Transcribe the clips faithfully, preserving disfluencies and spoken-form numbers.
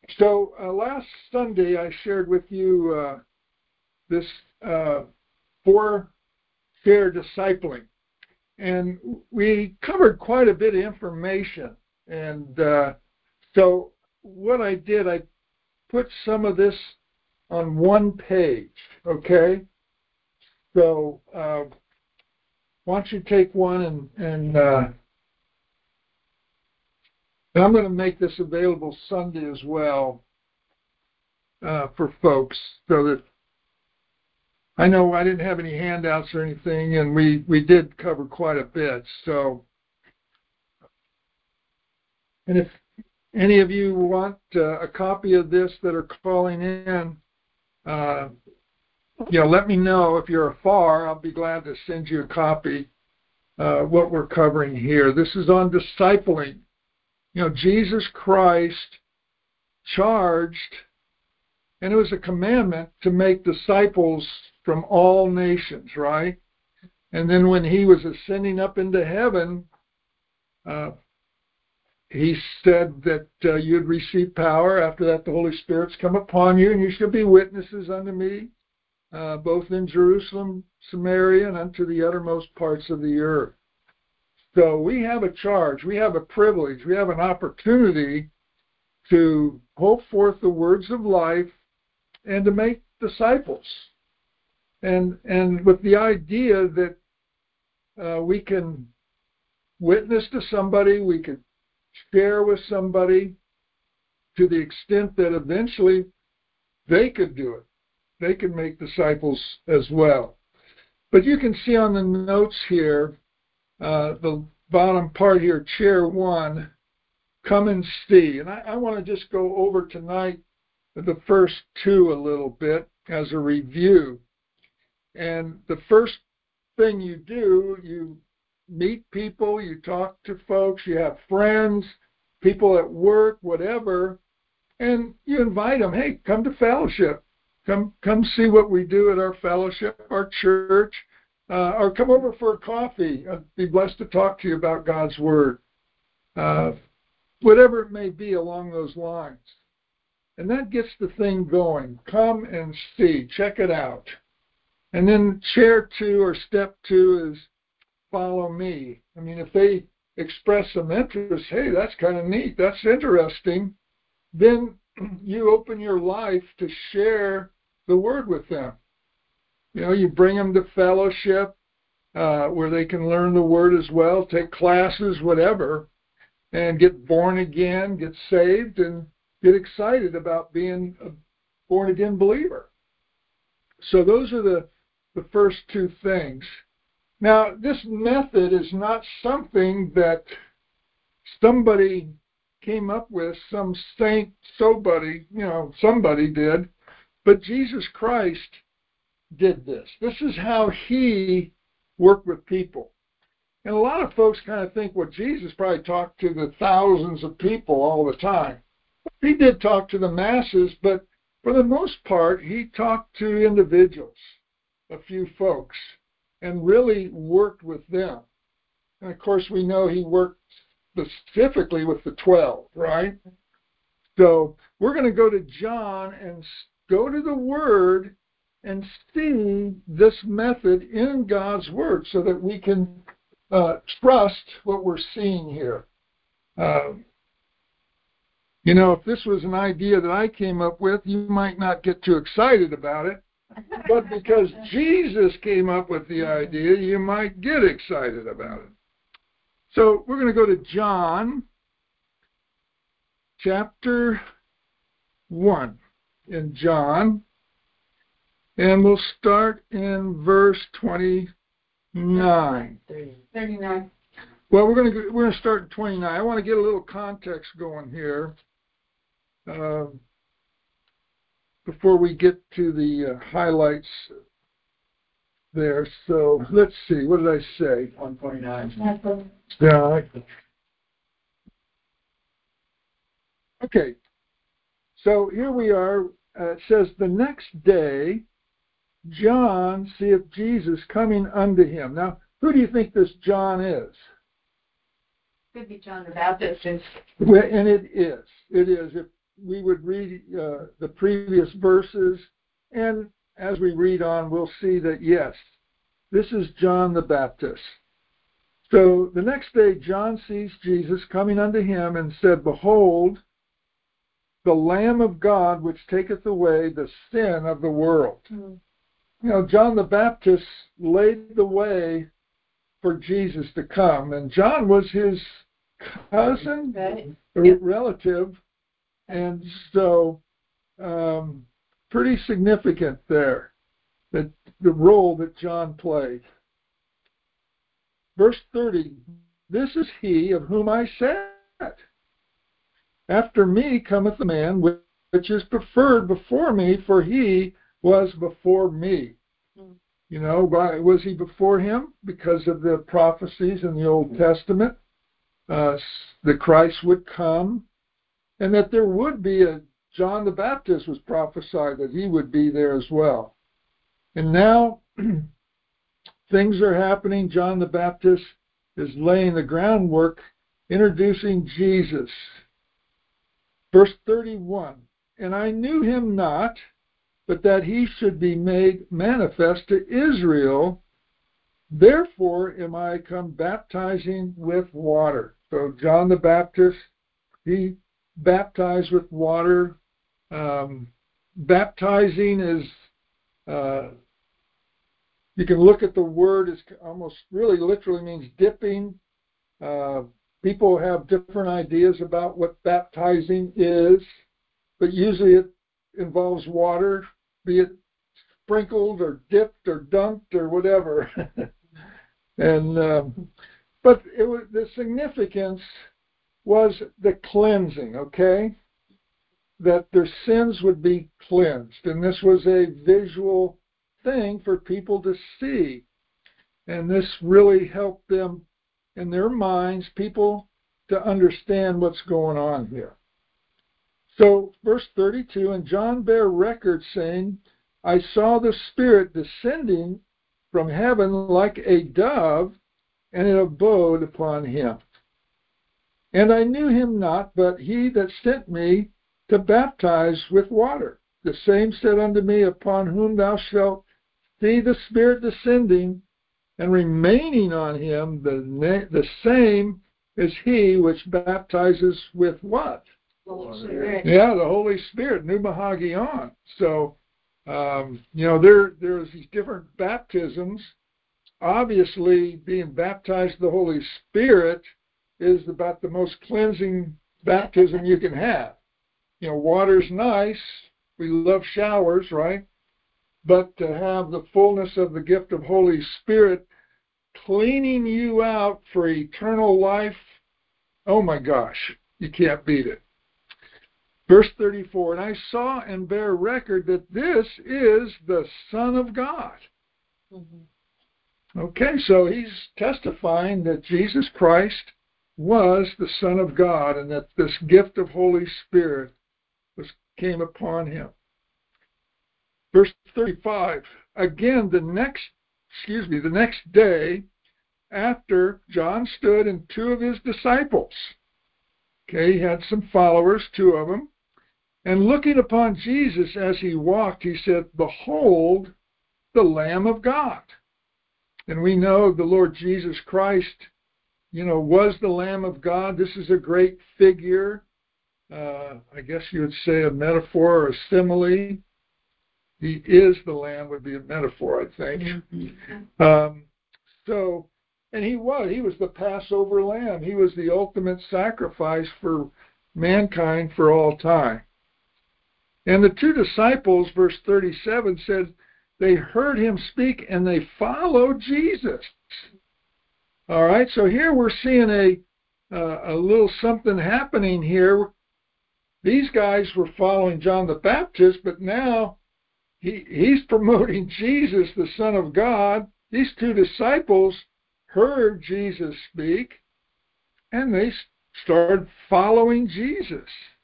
So uh, last Sunday I shared with you uh, this uh, four-share discipling, and we covered quite a bit of information. And uh, so what I did, I put some of this on one page, okay? So uh, why don't you take one and, and, uh, and I'm going to make this available Sunday as well uh, for folks, so that I know I didn't have any handouts or anything, and we, we did cover quite a bit. So, and if any of you want uh, a copy of this that are calling in, uh, you know, let me know. If you're afar, I'll be glad to send you a copy. Uh, what we're covering here. This is on discipling. You know, Jesus Christ charged, and it was a commandment to make disciples from all nations, right? And then when he was ascending up into heaven, uh, he said that uh, you'd receive power. After that, the Holy Spirit's come upon you, and you shall be witnesses unto me, uh, both in Jerusalem, Samaria, and unto the uttermost parts of the earth. So we have a charge, we have a privilege, we have an opportunity to hold forth the words of life and to make disciples. And and with the idea that uh, we can witness to somebody, we can share with somebody to the extent that eventually they could do it. They can make disciples as well. But you can see on the notes here, uh, the bottom part here, chair one, come and see. And I, I want to just go over tonight the first two a little bit as a review. And the first thing you do, you meet people, you talk to folks, you have friends, people at work, whatever, and you invite them, hey, come to fellowship. Come, come see what we do at our fellowship, our church. Uh, or come over for a coffee. I'd be blessed to talk to you about God's Word. Uh, whatever it may be along those lines. And that gets the thing going. Come and see. Check it out. And then chair two or step two is follow me. I mean, if they express some interest, hey, that's kind of neat. That's interesting. Then you open your life to share the Word with them. You know, you bring them to fellowship uh, where they can learn the Word as well, take classes, whatever, and get born again, get saved, and get excited about being a born-again believer. So those are the, the first two things. Now, this method is not something that somebody came up with, some saint, somebody, you know, somebody did, but Jesus Christ did this. This is how he worked with people. And a lot of folks kind of think, well, Jesus probably talked to the thousands of people all the time. He did talk to the masses, but for the most part, he talked to individuals, a few folks, and really worked with them. And of course, we know he worked specifically with the twelve, right? So we're going to go to John and go to the Word and see this method in God's Word so that we can uh, trust what we're seeing here. Uh, you know, if this was an idea that I came up with, you might not get too excited about it. But because Jesus came up with the idea, you might get excited about it. So we're going to go to John chapter one in John, and we'll start in verse twenty-nine. thirty-nine. Well, we're going to we're going to start at twenty-nine. I want to get a little context going here uh, before we get to the uh, highlights there. So let's see. What did I say? one twenty-nine. Yeah. I, okay. So here we are. Uh, it says, the next day, John seeth Jesus coming unto him. Now, who do you think this John is? Could be John the Baptist. Well, and it is. It is. If we would read uh, the previous verses, and as we read on, we'll see that, yes, this is John the Baptist. So the next day, John sees Jesus coming unto him and said, Behold, the Lamb of God, which taketh away the sin of the world. Mm-hmm. You know, John the Baptist laid the way for Jesus to come. And John was his cousin, right. Yep. relative, and so um, pretty significant there, that the role that John played. Verse thirty, this is he of whom I said, After me cometh the man which is preferred before me, for he was before me. Mm. You know, why was he before him? Because of the prophecies in the Old Testament, uh, that Christ would come, and that there would be a John the Baptist was prophesied that he would be there as well. And now things are happening. John the Baptist is laying the groundwork, introducing Jesus. Verse thirty-one, and I knew him not, but that he should be made manifest to Israel. Therefore am I come baptizing with water. So John the Baptist, he baptized with water. Um, baptizing is, uh, you can look at the word, it's almost really literally means dipping. Uh, people have different ideas about what baptizing is, but usually it involves water, be it sprinkled or dipped or dumped or whatever. and um, but it was, the significance was the cleansing, okay? That their sins would be cleansed. And this was a visual thing for people to see. And this really helped them in their minds, people to understand what's going on here. So, verse thirty-two, and John bare record, saying, I saw the Spirit descending from heaven like a dove, and it abode upon him. And I knew him not, but he that sent me to baptize with water. The same said unto me, Upon whom thou shalt see the Spirit descending and remaining on him, the, na- the same is he which baptizes with what? Holy Spirit. Yeah, the Holy Spirit, pneumahagion. So, um, you know, there there's these different baptisms. Obviously, being baptized with the Holy Spirit is about the most cleansing baptism you can have. You know, water's nice. We love showers, right? But to have the fullness of the gift of Holy Spirit cleaning you out for eternal life, oh my gosh, you can't beat it. Verse thirty-four, and I saw and bear record that this is the Son of God. Mm-hmm. Okay, so he's testifying that Jesus Christ was the Son of God and that this gift of Holy Spirit was came upon him. Verse thirty-five, again the next, excuse me, the next day after John stood and two of his disciples. Okay, he had some followers, two of them. And looking upon Jesus as he walked, he said, Behold, the Lamb of God. And we know the Lord Jesus Christ, you know, was the Lamb of God. This is a great figure. Uh, I guess you would say a metaphor or a simile. He is the Lamb would be a metaphor, I think. Mm-hmm. Um, so, and he was. He was the Passover Lamb. He was the ultimate sacrifice for mankind for all time. And the two disciples, verse thirty-seven, said they heard him speak and they followed Jesus. All right, so here we're seeing a uh, a little something happening here. These guys were following John the Baptist, but now he he's promoting Jesus, the Son of God. These two disciples heard Jesus speak, and they started following Jesus.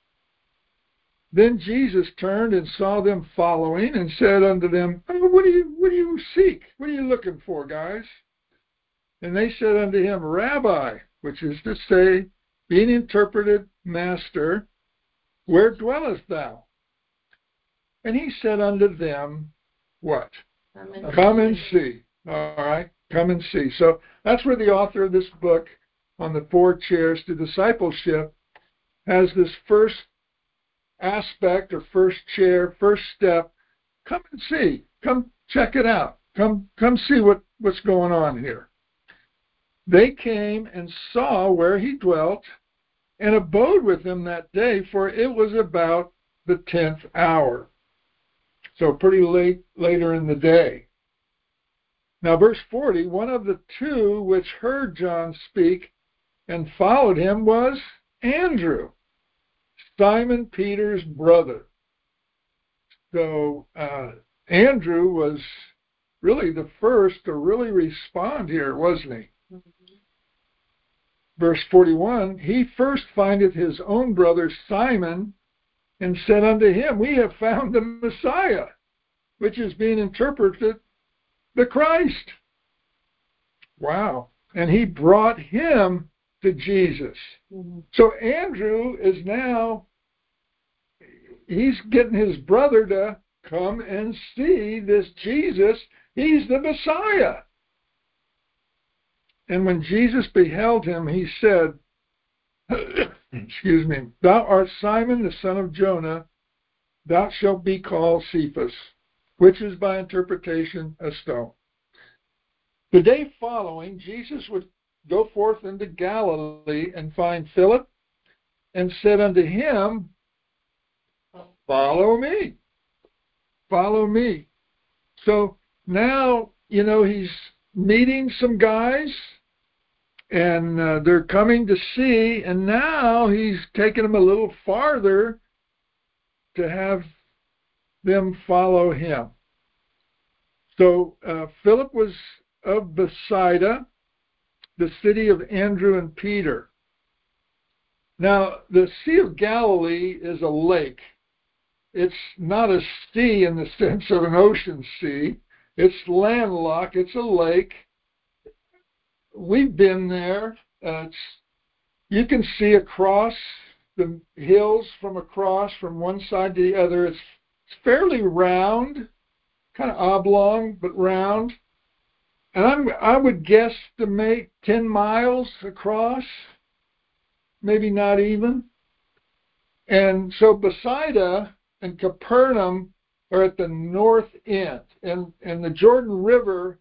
Then Jesus turned and saw them following and said unto them, oh, what do you what do you seek? What are you looking for, guys? And they said unto him, Rabbi, which is to say, being interpreted, Master, where dwellest thou? And he said unto them, what? Come and Come and see. All right, come and see. So that's where the author of this book on the four chairs to discipleship has this first aspect or first chair, first step. Come and see. Come check it out. Come come see what, what's going on here. They came and saw where he dwelt and abode with him that day, for it was about the tenth hour. So pretty late later in the day. Now verse forty, one of the two which heard John speak and followed him was Andrew, Simon Peter's brother. So uh, Andrew was really the first to really respond here, wasn't he? Mm-hmm. Verse forty-one, he first findeth his own brother Simon and said unto him, we have found the Messiah, which is being interpreted the Christ. Wow. And he brought him to Jesus. Mm-hmm. So Andrew is now, he's getting his brother to come and see this Jesus. He's the Messiah. And when Jesus beheld him, he said, excuse me, thou art Simon, the son of Jonah, thou shalt be called Cephas, which is by interpretation a stone. The day following, Jesus would go forth into Galilee and find Philip and said unto him, follow me, follow me. So now, you know, he's meeting some guys and uh, they're coming to see, and now he's taking them a little farther to have them follow him. So uh, Philip was of Bethsaida, the city of Andrew and Peter. Now, the Sea of Galilee is a lake. It's not a sea in the sense of an ocean sea. It's landlocked. It's a lake. We've been there. Uh, it's, you can see across the hills from across from one side to the other. It's, it's fairly round, kind of oblong, but round. And I'm, I would guesstimate ten miles across, maybe not even. And so Bethsaida and Capernaum are at the north end. And, and the Jordan River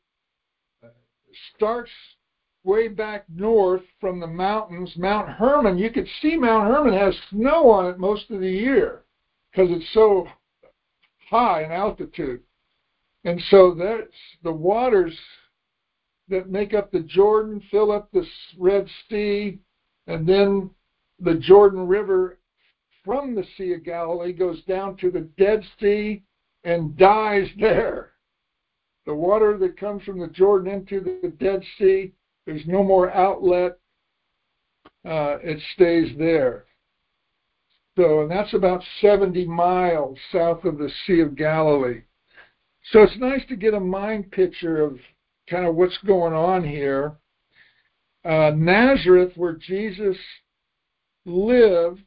starts way back north from the mountains. Mount Hermon, you could see Mount Hermon has snow on it most of the year because it's so high in altitude. And so that's the waters that make up the Jordan fill up the Red Sea, and then the Jordan River from the Sea of Galilee goes down to the Dead Sea and dies there. The water that comes from the Jordan into the Dead Sea, there's no more outlet. Uh, it stays there. So, and that's about seventy miles south of the Sea of Galilee. So it's nice to get a mind picture of kind of what's going on here. Uh, Nazareth, where Jesus lived,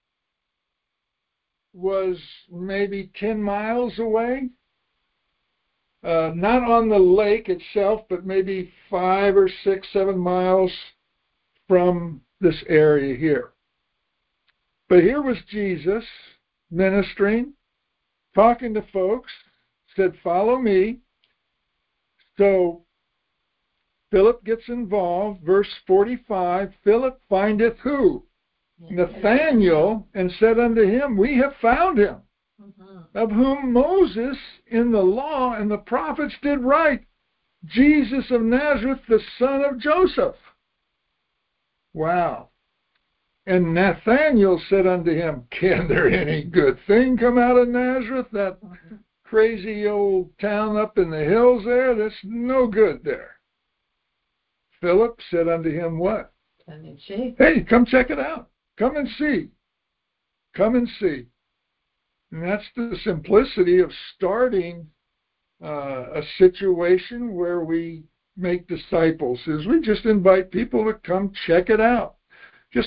was maybe ten miles away. Uh, not on the lake itself, but maybe five or six, seven miles from this area here. But here was Jesus ministering, talking to folks, said, follow me. So Philip gets involved. Verse forty-five, Philip findeth who? Nathanael, and said unto him, we have found him, mm-hmm. of whom Moses in the law and the prophets did write, Jesus of Nazareth, the son of Joseph. Wow. And Nathanael said unto him, can there any good thing come out of Nazareth, that crazy old town up in the hills there? That's no good there. Philip said unto him, what? Come and see. Hey, come check it out. Come and see. Come and see. And that's the simplicity of starting uh, a situation where we make disciples, is we just invite people to come check it out. Just like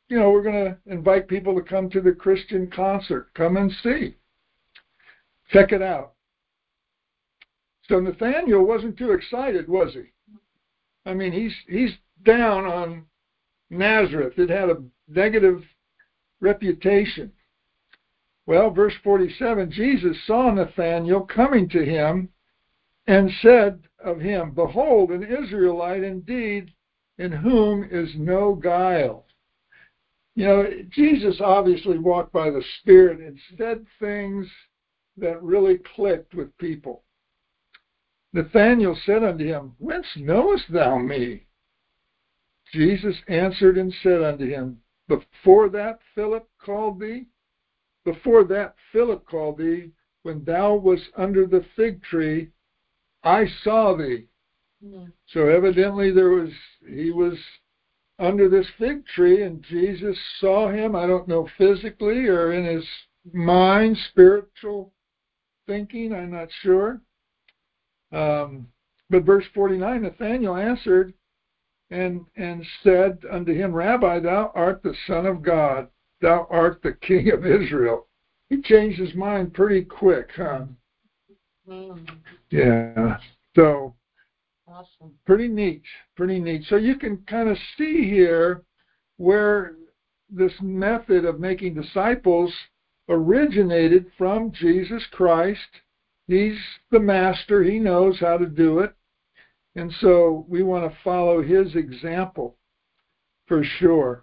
you know, we're going to invite people to come to the Christian concert. Come and see. Check it out. So Nathaniel wasn't too excited, was he? I mean, he's he's down on Nazareth. It had a negative reputation. Well, verse forty-seven, Jesus saw Nathanael coming to him and said of him, "Behold, an Israelite indeed, in whom is no guile." You know, Jesus obviously walked by the Spirit and said things that really clicked with people. Nathanael said unto him, "Whence knowest thou me?" Jesus answered and said unto him, Before that Philip called thee, before that Philip called thee, when thou wast under the fig tree, I saw thee. Mm. So evidently there was he was under this fig tree, and Jesus saw him. I don't know physically or in his mind, spiritual thinking. I'm not sure. Um, but verse forty-nine, Nathanael answered and and said unto him, Rabbi, thou art the Son of God. Thou art the King of Israel. He changed his mind pretty quick, huh? Mm. Yeah. So, awesome. Pretty neat. Pretty neat. So you can kind of see here where this method of making disciples originated from Jesus Christ. He's the master. He knows how to do it. And so we want to follow his example for sure.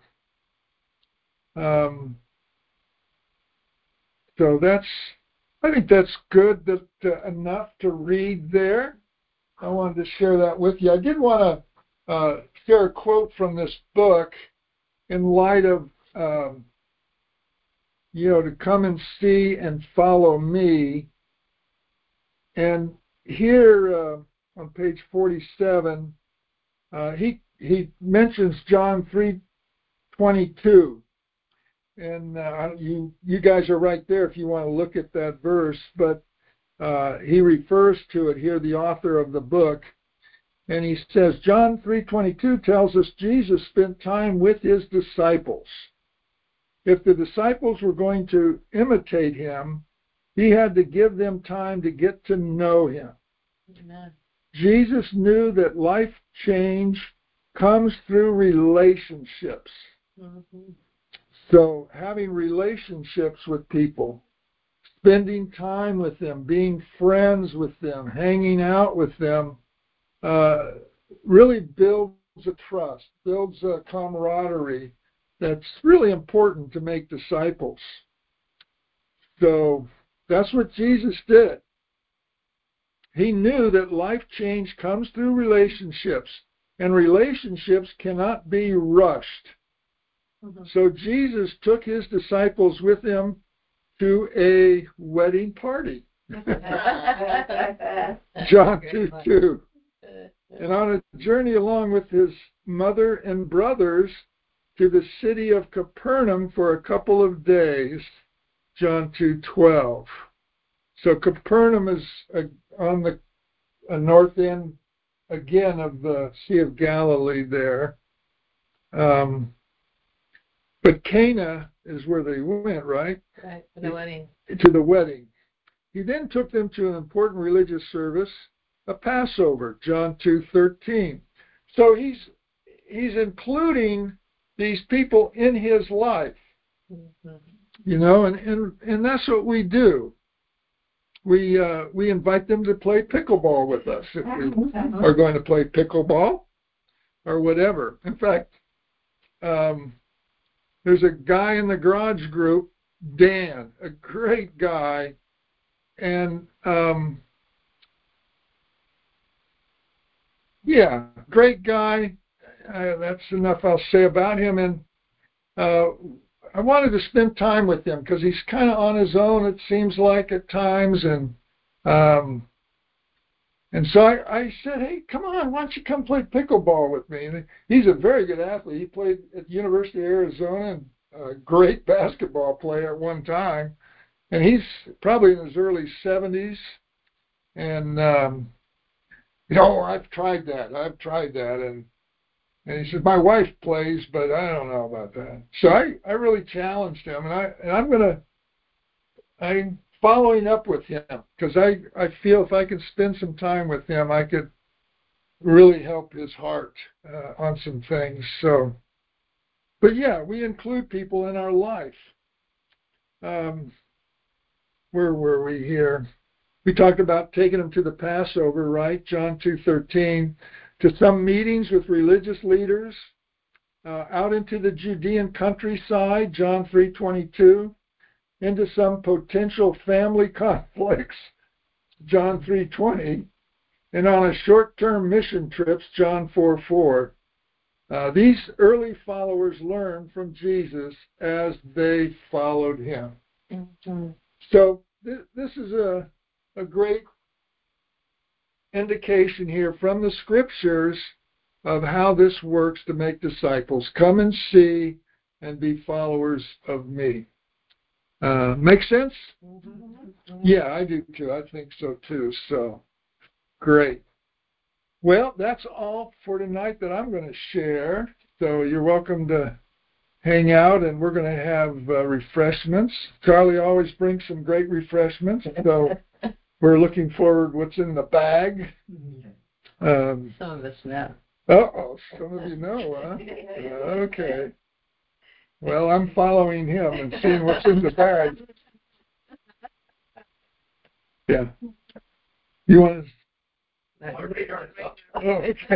Um, so that's, I think that's good, that uh, enough to read there. I wanted to share that with you. I did want to uh, share a quote from this book in light of, um, you know, to come and see and follow me. And here uh, on page forty-seven, uh, he he mentions John three twenty-two. And uh, you you guys are right there if you want to look at that verse, but uh, he refers to it here, the author of the book, and he says John three twenty-two tells us Jesus spent time with his disciples. If the disciples were going to imitate him, he had to give them time to get to know him. Amen. Jesus knew that life change comes through relationships. Mm-hmm. So having relationships with people, spending time with them, being friends with them, hanging out with them, uh, really builds a trust, builds a camaraderie that's really important to make disciples. So that's what Jesus did. He knew that life change comes through relationships, and relationships cannot be rushed. Mm-hmm. So Jesus took his disciples with him to a wedding party. John two two. And on a journey along with his mother and brothers to the city of Capernaum for a couple of days, John two twelve. So Capernaum is on the north end, again, of the Sea of Galilee there. Um, but Cana is where they went, right? Right, to the wedding. To the wedding. He then took them to an important religious service, a Passover, John two thirteen. So he's he's including these people in his life. Mm-hmm. You know, and, and, and that's what we do. We uh, we invite them to play pickleball with us if we are going to play pickleball or whatever. In fact, um, there's a guy in the garage group, Dan, a great guy, and um, yeah, great guy. Uh, that's enough I'll say about him. And uh, I wanted to spend time with him because he's kind of on his own, it seems like at times, and um, and so I, I said, hey, come on, why don't you come play pickleball with me? And he's a very good athlete. He played at the University of Arizona and a great basketball player at one time. And he's probably in his early seventies. And, um, you know, I've tried that. I've tried that. And And he said, my wife plays, but I don't know about that. So I, I really challenged him, and, I, and I'm going to, I'm following up with him because I, I feel if I can spend some time with him, I could really help his heart uh, on some things. So, but yeah, we include people in our life. Um, where were we here? We talked about taking them to the Passover, right? John two thirteen, to some meetings with religious leaders, uh, out into the Judean countryside, John three twenty-two, into some potential family conflicts, John three twenty, and on a short-term mission trips, John four four. Uh, these early followers learned from Jesus as they followed him. Mm-hmm. So th- this is a, a great indication here from the scriptures of how this works to make disciples. Come and see and be followers of me. Uh, make sense? Mm-hmm. Yeah, I do too. I think so too. So great. Well, that's all for tonight that I'm going to share. So you're welcome to hang out, and we're going to have uh, refreshments. Charlie always brings some great refreshments, so we're looking forward what's in the bag. Um, Some of us know. Uh-oh, some of you know, huh? Okay. Well, I'm following him and seeing what's in the bag. Yeah. You want to... Oh, okay.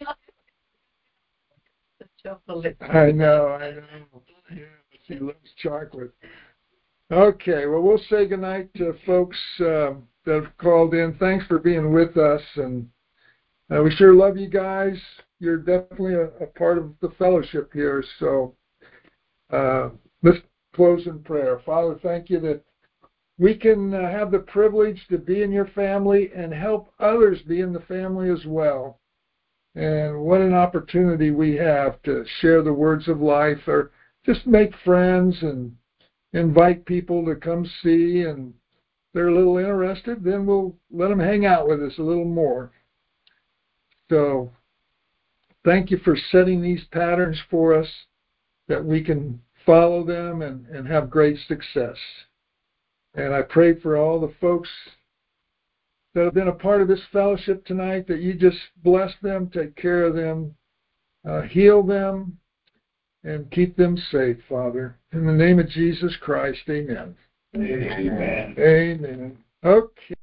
I know, I know. Yes, he loves chocolate. Okay, well, we'll say goodnight to folks uh, that have called in. Thanks for being with us, and uh, we sure love you guys. You're definitely a, a part of the fellowship here, so uh, let's close in prayer. Father, thank you that we can uh, have the privilege to be in your family and help others be in the family as well. And what an opportunity we have to share the words of life or just make friends and invite people to come see, and if they're a little interested, then we'll let them hang out with us a little more. So thank you for setting these patterns for us that we can follow them and, and have great success. And I pray for all the folks that have been a part of this fellowship tonight, that you just bless them, take care of them, uh, heal them, and keep them safe, Father. In the name of Jesus Christ, amen. Amen. Amen. Okay.